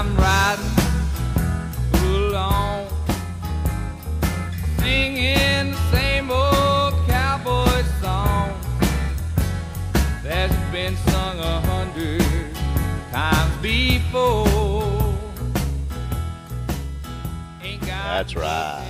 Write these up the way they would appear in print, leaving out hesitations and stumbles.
I'm riding along, singing the same old cowboy song that's been sung 100 times before. That's right.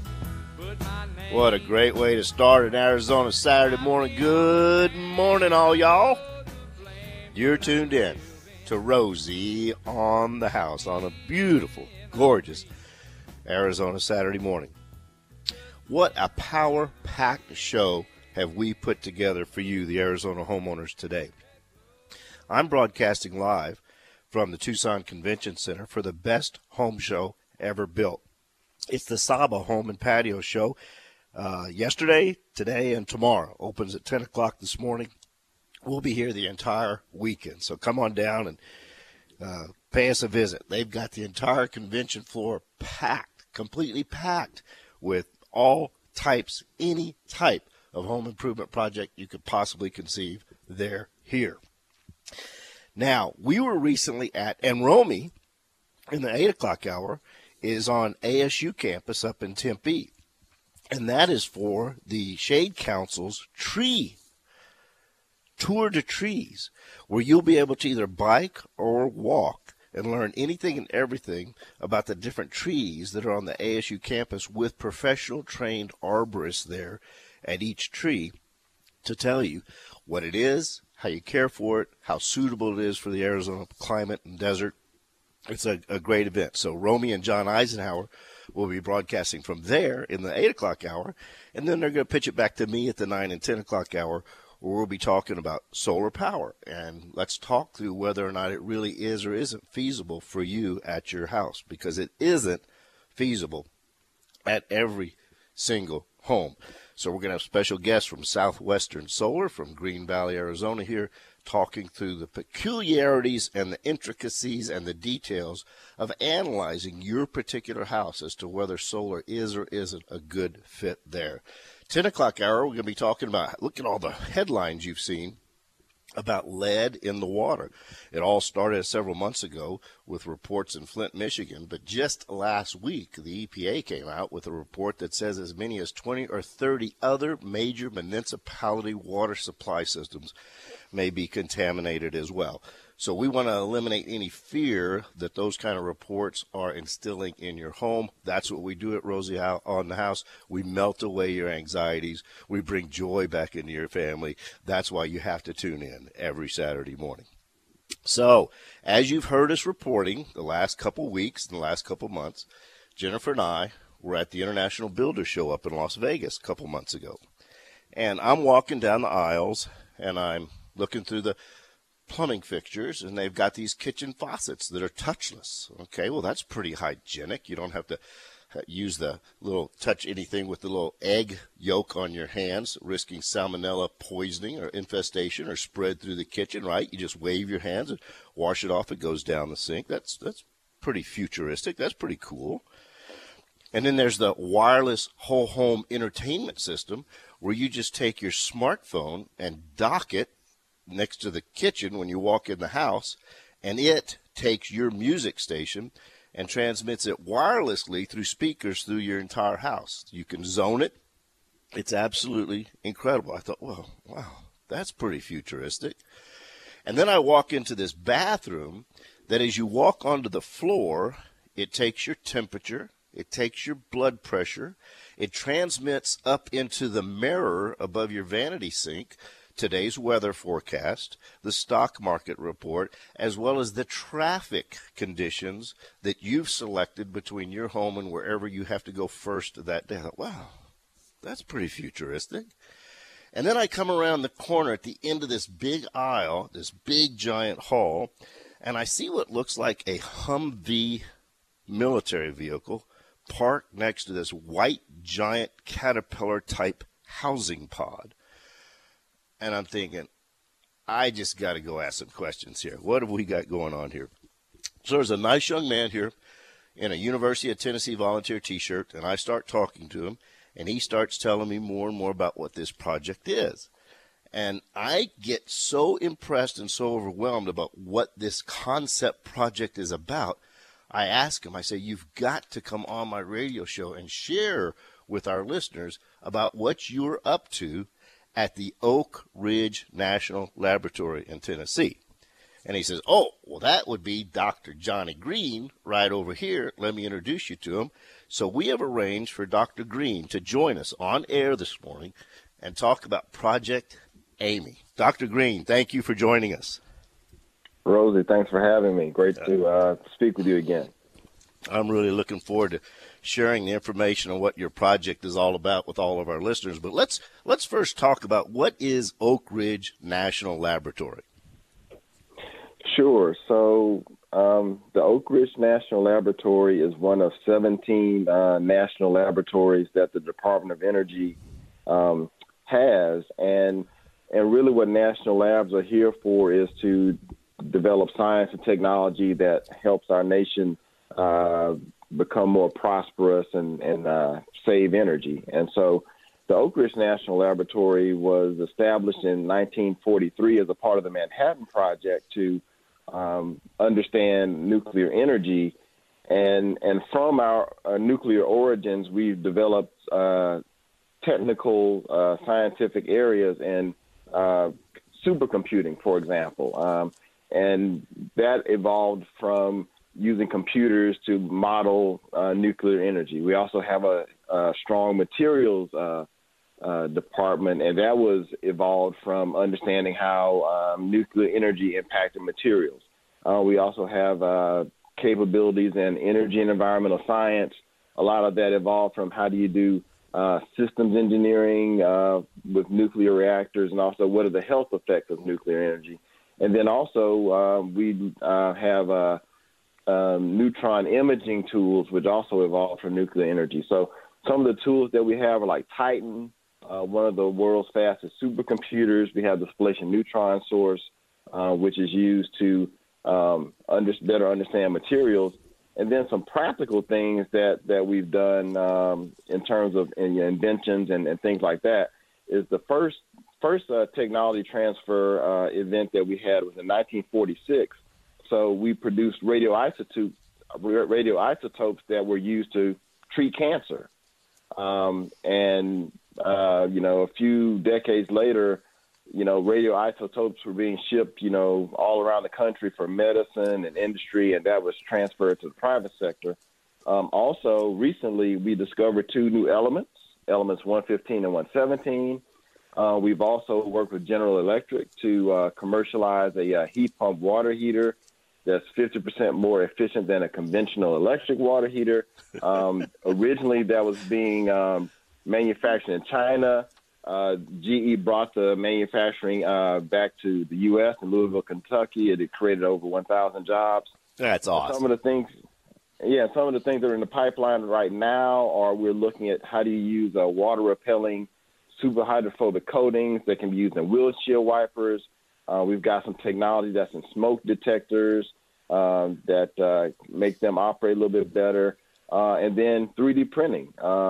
What a great way to start an Arizona Saturday morning. Good morning, all y'all. You're tuned in to Rosie on the House on a beautiful, gorgeous Arizona Saturday morning. What a power-packed show have we put together for you, the Arizona homeowners, today. I'm broadcasting live from the Tucson Convention Center for the best home show ever built. It's the Saba Home and Patio Show. Yesterday, today, and tomorrow. Opens at 10 o'clock this morning. We'll be here the entire weekend. So come on down and pay us a visit. They've got the entire convention floor packed, completely packed with all types, any type of home improvement project you could possibly conceive. They're here. Now, we were recently at, and Romy in the 8 o'clock hour is on ASU campus up in Tempe. And that is for the Shade Council's tree tour de trees, where you'll be able to either bike or walk and learn anything and everything about the different trees that are on the ASU campus with professional trained arborists there at each tree to tell you what it is, how you care for it, how suitable it is for the Arizona climate and desert. It's a great event. So Romy and John Eisenhower will be broadcasting from there in the 8 o'clock hour, and then they're going to pitch it back to me at the 9 and 10 o'clock hour, where we'll be talking about solar power. And let's talk through whether or not it really is or isn't feasible for you at your house, because it isn't feasible at every single home. So we're going to have special guests from Southwestern Solar from Green Valley, Arizona here, talking through the peculiarities and the intricacies and the details of analyzing your particular house as to whether solar is or isn't a good fit there. 10 o'clock hour, we're going to be talking about, look at all the headlines you've seen about lead in the water. It all started several months ago with reports in Flint, Michigan, but just last week, the EPA came out with a report that says as many as 20 or 30 other major municipality water supply systems may be contaminated as well. So we want to eliminate any fear that those kind of reports are instilling in your home. That's what we do at Rosie on the House. We melt away your anxieties. We bring joy back into your family. That's why you have to tune in every Saturday morning. So, as you've heard us reporting the last couple weeks and the last couple months, Jennifer and I were at the International Builder Show up in Las Vegas a couple months ago. And I'm walking down the aisles, and I'm looking through the plumbing fixtures, and they've got these kitchen faucets that are touchless. Okay, well, that's pretty hygienic. You don't have to use the little touch anything with the little egg yolk on your hands, risking salmonella poisoning or infestation or spread through the kitchen, right? You just wave your hands and wash it off. It goes down the sink. That's pretty futuristic. That's pretty cool. And then there's the wireless whole home entertainment system, where you just take your smartphone and dock it next to the kitchen when you walk in the house, and it takes your music station and transmits it wirelessly through speakers through your entire house. You can zone it. It's absolutely incredible. I thought, well, wow, that's pretty futuristic. And then I walk into this bathroom that as you walk onto the floor, it takes your temperature, it takes your blood pressure, it transmits up into the mirror above your vanity sink today's weather forecast, the stock market report, as well as the traffic conditions that you've selected between your home and wherever you have to go first that day. I thought, wow, that's pretty futuristic. And then I come around the corner at the end of this big aisle, this big giant hall, and I see what looks like a Humvee military vehicle parked next to this white giant Caterpillar type housing pod. And I'm thinking, I just got to go ask some questions here. What have we got going on here? So there's a nice young man here in a University of Tennessee volunteer T-shirt, and I start talking to him, and he starts telling me more and more about what this project is. And I get so impressed and so overwhelmed about what this concept project is about, I asked him, I said, you've got to come on my radio show and share with our listeners about what you're up to at the Oak Ridge National Laboratory in Tennessee. And he says, oh, well, that would be Dr. Johnny Green right over here. Let me introduce you to him. So we have arranged for Dr. Green to join us on air this morning and talk about Project Amy. Dr. Green, thank you for joining us. Rosie, thanks for having me. Great to speak with you again. I'm really looking forward to sharing the information on what your project is all about with all of our listeners. But let's first talk about what is Oak Ridge National Laboratory. Sure. So the Oak Ridge National Laboratory is one of 17 national laboratories that the Department of Energy has. And really what national labs are here for is to develop science and technology that helps our nation become more prosperous and save energy. And so the Oak Ridge National Laboratory was established in 1943 as a part of the Manhattan Project to understand nuclear energy. And from our nuclear origins, we've developed technical scientific areas in supercomputing, for example. And that evolved from using computers to model nuclear energy. We also have a strong materials department, and that was evolved from understanding how nuclear energy impacted materials. We also have capabilities in energy and environmental science. A lot of that evolved from how do you do systems engineering with nuclear reactors, and also what are the health effects of nuclear energy. And then also we have neutron imaging tools, which also evolved from nuclear energy. So some of the tools that we have are like Titan, one of the world's fastest supercomputers. We have the Spallation Neutron Source, which is used to better understand materials. And then some practical things that we've done in terms of inventions and things like that is the first technology transfer event that we had was in 1946. So we produced radioisotopes that were used to treat cancer. A few decades later, radioisotopes were being shipped, all around the country for medicine and industry, and that was transferred to the private sector. Also, recently, we discovered two new elements 115 and 117. We've also worked with General Electric to commercialize a heat pump water heater that's 50% more efficient than a conventional electric water heater. Originally, that was being manufactured in China. GE brought the manufacturing back to the U.S. in Louisville, Kentucky. It had created over 1,000 jobs. That's awesome. Some of the things that are in the pipeline right now are we're looking at how do you use water-repelling super hydrophobic coatings that can be used in windshield wipers. We've got some technology that's in smoke detectors that make them operate a little bit better. And then 3D printing.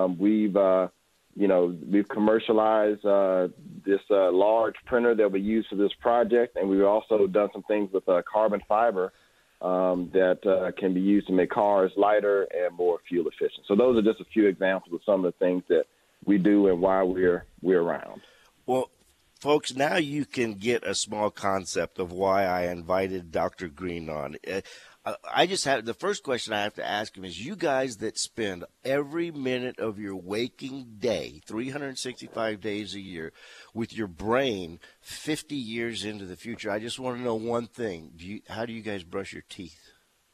We've commercialized this large printer that we use for this project, and we've also done some things with carbon fiber that can be used to make cars lighter and more fuel efficient. So those are just a few examples of some of the things that we do and why we're around. Well, folks, now you can get a small concept of why I invited Dr. Green on. The first question I have to ask him is, you guys that spend every minute of your waking day, 365 days a year, with your brain 50 years into the future, I just want to know one thing. How do you guys brush your teeth?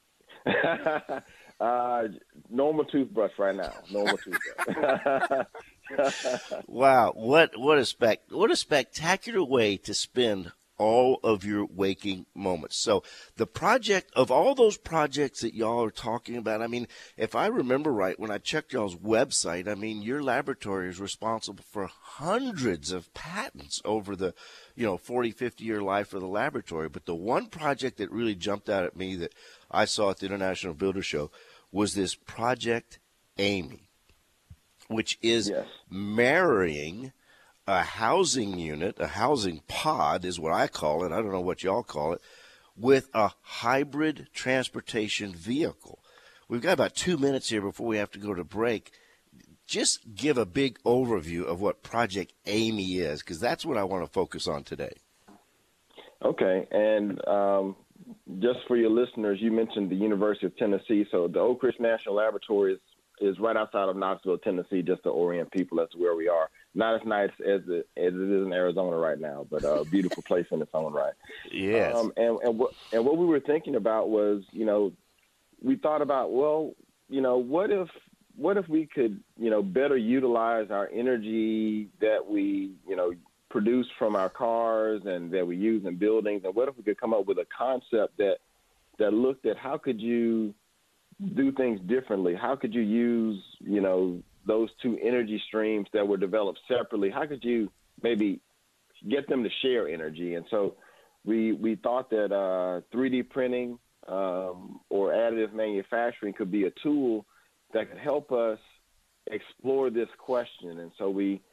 Normal toothbrush right now. Normal toothbrush. Wow, what a spectacular way to spend all of your waking moments. So the project, of all those projects that y'all are talking about, I mean, if I remember right, when I checked y'all's website, I mean, your laboratory is responsible for hundreds of patents over the 40, 50-year life of the laboratory. But the one project that really jumped out at me that I saw at the International Builder Show was this Project Amy, which is marrying a housing unit, a housing pod is what I call it, I don't know what y'all call it, with a hybrid transportation vehicle. we've got about 2 minutes here before we have to go to break. Just give a big overview of what Project Amy is, because that's what I want to focus on today. Okay, and just for your listeners, you mentioned the University of Tennessee. So the Oak Ridge National Laboratory is right outside of Knoxville, Tennessee, just to orient people as to where we are. Not as nice as it is in Arizona right now, but a beautiful place in its own right. Yes. And what we were thinking about was, we thought about, well, what if we could, better utilize our energy that we, produce from our cars and that we use in buildings, and what if we could come up with a concept that looked at how could you do things differently? How could you use, those two energy streams that were developed separately? How could you maybe get them to share energy? And so we thought that 3D printing or additive manufacturing could be a tool that could help us explore this question. And so we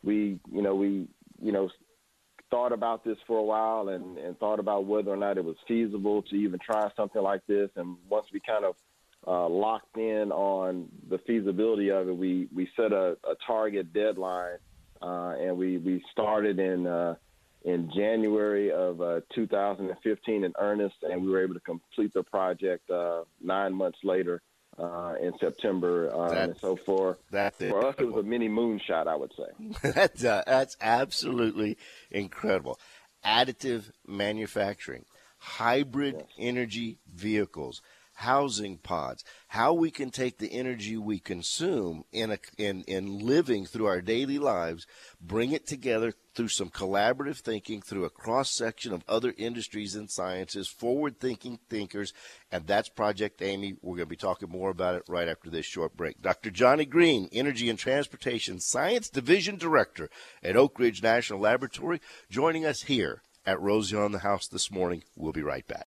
thought about this for a while and thought about whether or not it was feasible to even try something like this. And once we kind of locked in on the feasibility of it, we set a target deadline, and we started in January of 2015 in earnest, and we were able to complete the project 9 months later in September. And so for us, it was a mini moonshot, I would say. That's absolutely incredible. Additive manufacturing, hybrid energy vehicles, housing pods, how we can take the energy we consume in living through our daily lives, bring it together through some collaborative thinking, through a cross-section of other industries and sciences, forward-thinking thinkers, and that's Project Amy. We're going to be talking more about it right after this short break. Dr. Johnny Green, Energy and Transportation Science Division Director at Oak Ridge National Laboratory, joining us here at Rosie on the House this morning. We'll be right back.